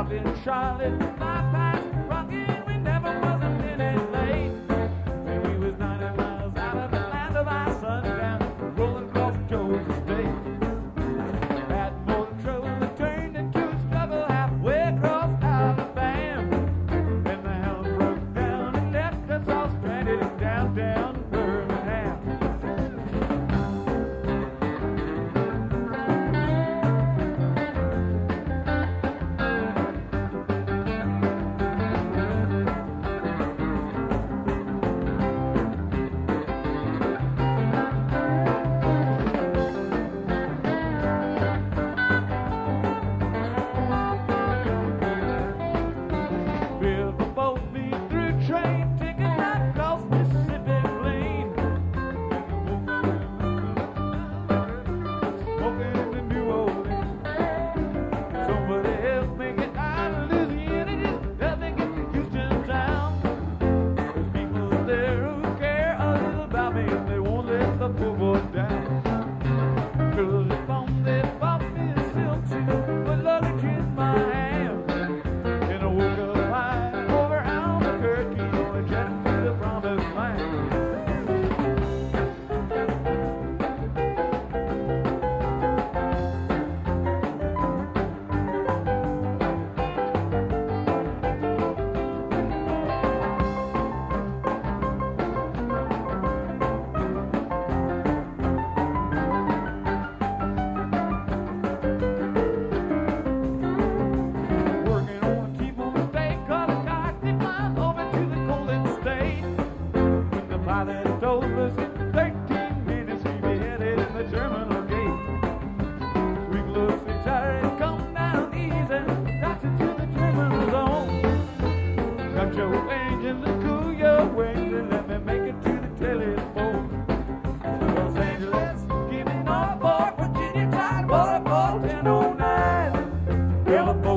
up in Charlotte, my past rocking, we never was a minute late. And we was 90 miles out of the land of our sundown, rolling across Georgia State. That motor trailer turned into a struggle halfway across Alabama, and the hound broke down and left us all stranded in downtown Birmingham. Built the boat me through train, taking that cross Mississippi plain. Smoking into New Orleans. Somebody help me get out of Louisiana, just help me get to Houston town. There's people there who care a little about me, and they won't let the poor boy down. Girls that bump me still too, but luggage in my hand. And I woke up high over Albuquerque on a jet to the promised land. Working on a T-bone steak, caught a car 50 miles over to the Golden State. When the pilot told us in 13 minutes we'd be headed in the terminal gate. Sweet little Charlie, come down easy, that's it to the terminal zone. Cut your engines and cool your wings and let me make it to the telephone. Los Angeles, give me Norfolk, Virginia, Tidewater, 1009. California.